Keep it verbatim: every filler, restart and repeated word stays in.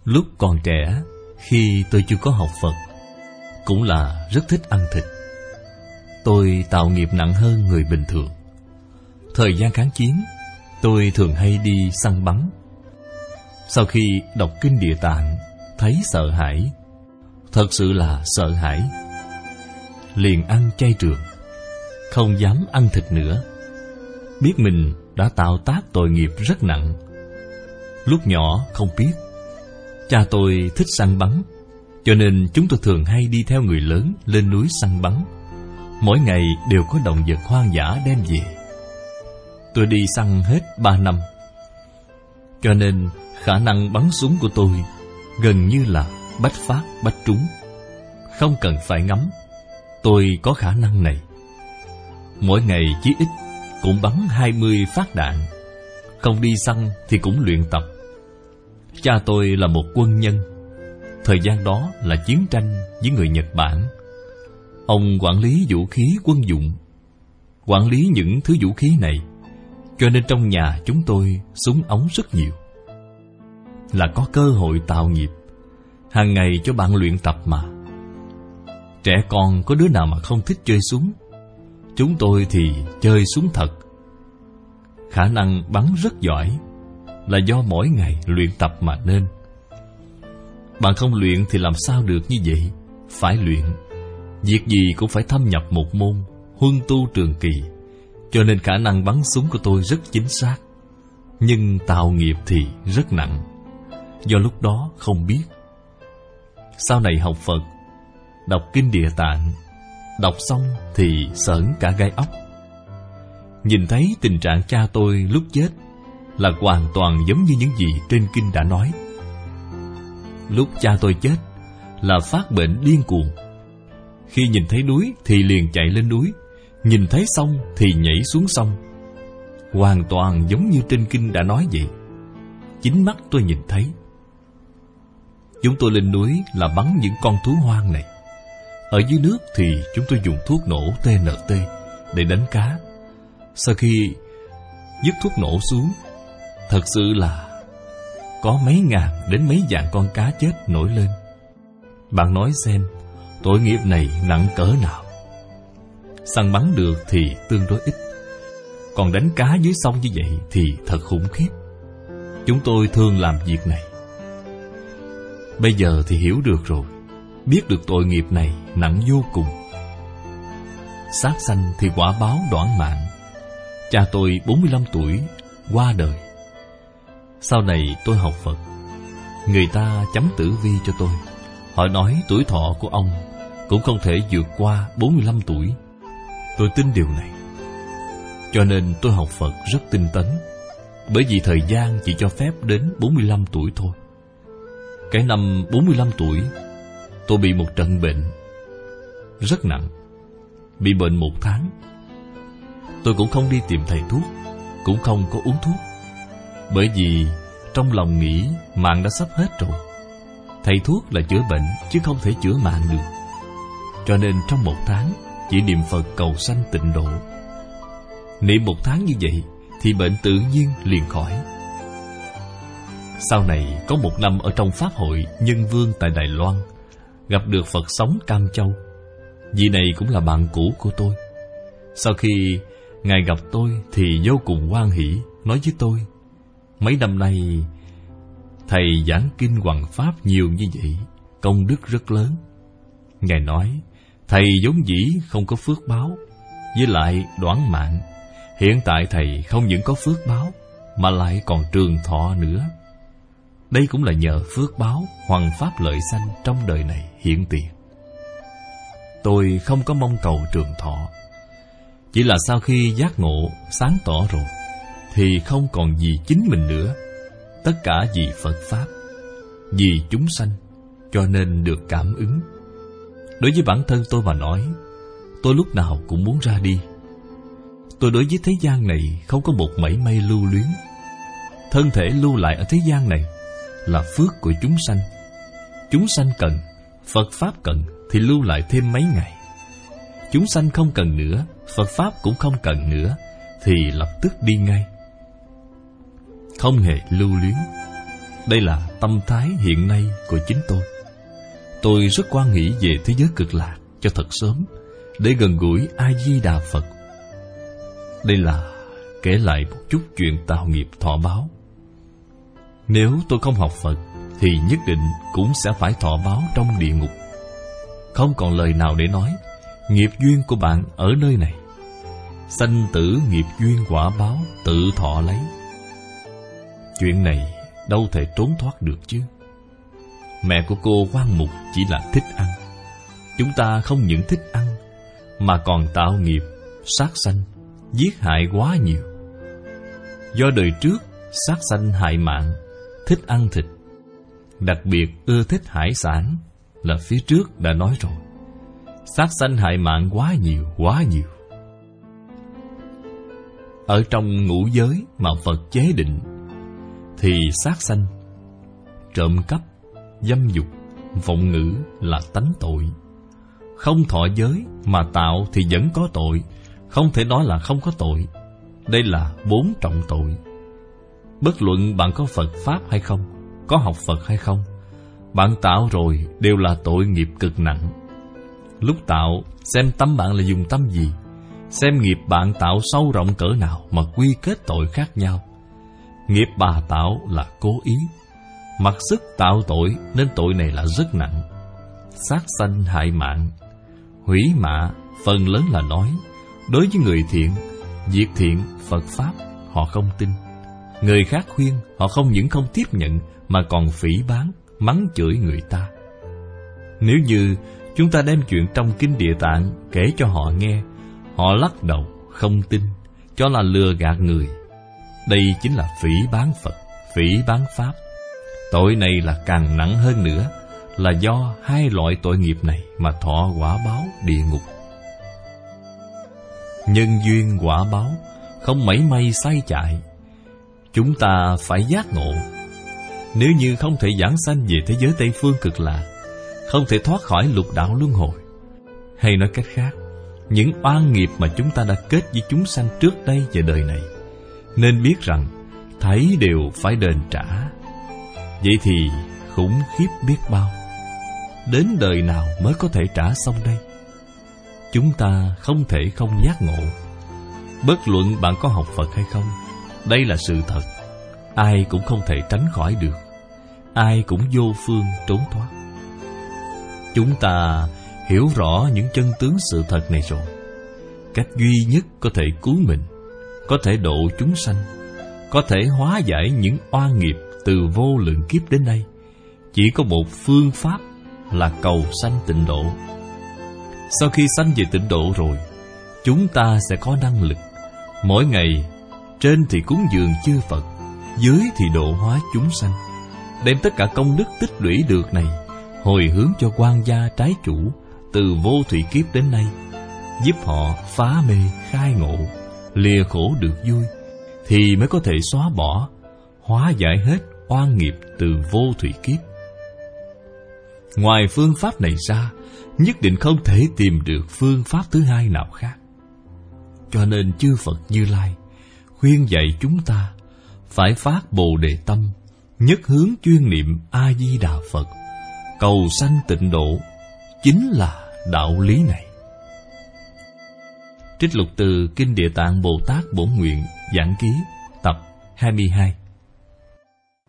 Lúc còn trẻ, khi tôi chưa có học Phật, cũng là rất thích ăn thịt. Tôi tạo nghiệp nặng hơn người bình thường. Thời gian kháng chiến, tôi thường hay đi săn bắn. Sau khi đọc kinh Địa Tạng, thấy sợ hãi, thật sự là sợ hãi, liền ăn chay trường, không dám ăn thịt nữa. Biết mình đã tạo tác tội nghiệp rất nặng. Lúc nhỏ không biết, cha tôi thích săn bắn, cho nên chúng tôi thường hay đi theo người lớn lên núi săn bắn. Mỗi ngày đều có động vật hoang dã đem về. Tôi đi săn hết ba năm, cho nên khả năng bắn súng của tôi gần như là bách phát bách trúng. Không cần phải ngắm, tôi có khả năng này. Mỗi ngày chí ít cũng bắn hai mươi phát đạn. Không đi săn thì cũng luyện tập. Cha tôi là một quân nhân. Thời gian đó là chiến tranh với người Nhật Bản. Ông quản lý vũ khí quân dụng, quản lý những thứ vũ khí này, cho nên trong nhà chúng tôi súng ống rất nhiều. Là có cơ hội tạo nghiệp, hàng ngày cho bạn luyện tập mà. Trẻ con có đứa nào mà không thích chơi súng. Chúng tôi thì chơi súng thật. Khả năng bắn rất giỏi là do mỗi ngày luyện tập mà nên. Bạn không luyện thì làm sao được như vậy? Phải luyện. Việc gì cũng phải thâm nhập một môn, huân tu trường kỳ. Cho nên khả năng bắn súng của tôi rất chính xác. Nhưng tạo nghiệp thì rất nặng, do lúc đó không biết. Sau này học Phật, đọc kinh Địa Tạng, đọc xong thì sởn cả gai ốc. Nhìn thấy tình trạng cha tôi lúc chết là hoàn toàn giống như những gì trên kinh đã nói. Lúc cha tôi chết là phát bệnh điên cuồng. Khi nhìn thấy núi thì liền chạy lên núi, nhìn thấy sông thì nhảy xuống sông. Hoàn toàn giống như trên kinh đã nói vậy. Chính mắt tôi nhìn thấy. Chúng tôi lên núi là bắn những con thú hoang này. Ở dưới nước thì chúng tôi dùng thuốc nổ tê en tê để đánh cá. Sau khi dứt thuốc nổ xuống, thật sự là có mấy ngàn đến mấy vạn con cá chết nổi lên. Bạn nói xem, tội nghiệp này nặng cỡ nào. Săn bắn được thì tương đối ít, còn đánh cá dưới sông như vậy thì thật khủng khiếp. Chúng tôi thường làm việc này. Bây giờ thì hiểu được rồi, biết được tội nghiệp này nặng vô cùng. Sát sanh thì quả báo đoạn mạng. Cha tôi bốn mươi lăm tuổi qua đời. Sau này tôi học Phật, người ta chấm tử vi cho tôi. Họ nói tuổi thọ của ông cũng không thể vượt qua bốn mươi lăm tuổi. Tôi tin điều này, cho nên tôi học Phật rất tinh tấn. Bởi vì thời gian chỉ cho phép đến bốn mươi lăm tuổi thôi. Cái năm bốn mươi lăm tuổi, tôi bị một trận bệnh rất nặng. Bị bệnh một tháng. Tôi cũng không đi tìm thầy thuốc, cũng không có uống thuốc. Bởi vì trong lòng nghĩ mạng đã sắp hết rồi. Thầy thuốc là chữa bệnh chứ không thể chữa mạng được. Cho nên trong một tháng chỉ niệm Phật cầu sanh tịnh độ. Niệm một tháng như vậy thì bệnh tự nhiên liền khỏi. Sau này có một năm ở trong Pháp hội Nhân Vương tại Đài Loan, gặp được Phật sống Cam Châu. Vị này cũng là bạn cũ của tôi. Sau khi Ngài gặp tôi thì vô cùng hoan hỷ, nói với tôi: mấy năm nay Thầy giảng kinh hoằng pháp nhiều như vậy, công đức rất lớn. Ngài nói Thầy vốn dĩ không có phước báo, với lại đoản mạng. Hiện tại Thầy không những có phước báo, mà lại còn trường thọ nữa. Đây cũng là nhờ phước báo hoằng pháp lợi sanh trong đời này hiện tiền. Tôi không có mong cầu trường thọ, chỉ là sau khi giác ngộ sáng tỏ rồi thì không còn vì chính mình nữa, tất cả vì Phật Pháp, vì chúng sanh, cho nên được cảm ứng. Đối với bản thân tôi mà nói, tôi lúc nào cũng muốn ra đi. Tôi đối với thế gian này không có một mảy may lưu luyến. Thân thể lưu lại ở thế gian này là phước của chúng sanh. Chúng sanh cần, Phật Pháp cần thì lưu lại thêm mấy ngày. Chúng sanh không cần nữa, Phật Pháp cũng không cần nữa, thì lập tức đi ngay. Không hề lưu luyến. Đây là tâm thái hiện nay của chính tôi. Tôi rất quan nghĩ về thế giới cực lạc cho thật sớm, để gần gũi A-di-đà Phật. Đây là kể lại một chút chuyện tạo nghiệp thọ báo. Nếu tôi không học Phật thì nhất định cũng sẽ phải thọ báo trong địa ngục. Không còn lời nào để nói. Nghiệp duyên của bạn ở nơi này. Sanh tử nghiệp duyên quả báo tự thọ lấy. Chuyện này đâu thể trốn thoát được chứ. Mẹ của cô Quan Mục chỉ là thích ăn. Chúng ta không những thích ăn mà còn tạo nghiệp, sát sanh, giết hại quá nhiều. Do đời trước sát sanh hại mạng, thích ăn thịt, đặc biệt ưa thích hải sản, là phía trước đã nói rồi. Sát sanh hại mạng quá nhiều, quá nhiều. Ở trong ngũ giới mà Phật chế định thì sát sanh, trộm cắp, dâm dục, vọng ngữ là tánh tội. Không thọ giới mà tạo thì vẫn có tội, không thể nói là không có tội. Đây là bốn trọng tội. Bất luận bạn có Phật Pháp hay không, có học Phật hay không, bạn tạo rồi đều là tội nghiệp cực nặng. Lúc tạo, xem tâm bạn là dùng tâm gì, xem nghiệp bạn tạo sâu rộng cỡ nào mà quy kết tội khác nhau. Nghiệp bà tạo là cố ý, mặc sức tạo tội nên tội này là rất nặng. Sát sanh hại mạng, hủy mạ phần lớn là nói. Đối với người thiện, việc thiện, Phật Pháp họ không tin. Người khác khuyên họ không những không tiếp nhận mà còn phỉ báng, mắng chửi người ta. Nếu như chúng ta đem chuyện trong Kinh Địa Tạng kể cho họ nghe, họ lắc đầu, không tin, cho là lừa gạt người. Đây chính là phỉ báng Phật, phỉ báng Pháp. Tội này là càng nặng hơn nữa, là do hai loại tội nghiệp này mà thọ quả báo địa ngục. Nhân duyên quả báo không mảy may sai chạy. Chúng ta phải giác ngộ. Nếu như không thể giảng sanh về thế giới Tây Phương cực lạc, không thể thoát khỏi lục đạo luân hồi, hay nói cách khác, những oan nghiệp mà chúng ta đã kết với chúng sanh trước đây và đời này, nên biết rằng thấy đều phải đền trả. Vậy thì khủng khiếp biết bao. Đến đời nào mới có thể trả xong đây? Chúng ta không thể không giác ngộ. Bất luận bạn có học Phật hay không, đây là sự thật. Ai cũng không thể tránh khỏi được, ai cũng vô phương trốn thoát. Chúng ta hiểu rõ những chân tướng sự thật này rồi. Cách duy nhất có thể cứu mình, có thể độ chúng sanh, có thể hóa giải những oan nghiệp từ vô lượng kiếp đến nay, chỉ có một phương pháp là cầu sanh tịnh độ. Sau khi sanh về tịnh độ rồi, chúng ta sẽ có năng lực mỗi ngày trên thì cúng dường chư Phật, dưới thì độ hóa chúng sanh, đem tất cả công đức tích lũy được này hồi hướng cho quan gia trái chủ từ vô thủy kiếp đến nay, giúp họ phá mê khai ngộ, lìa khổ được vui, thì mới có thể xóa bỏ, hóa giải hết oan nghiệp từ vô thủy kiếp. Ngoài phương pháp này ra, nhất định không thể tìm được phương pháp thứ hai nào khác. Cho nên chư Phật Như Lai khuyên dạy chúng ta phải phát Bồ Đề tâm, nhất hướng chuyên niệm A Di Đà Phật, cầu sanh tịnh độ, chính là đạo lý này. Trích lục từ Kinh Địa Tạng Bồ Tát Bổn Nguyện Giảng Ký tập hai mươi hai.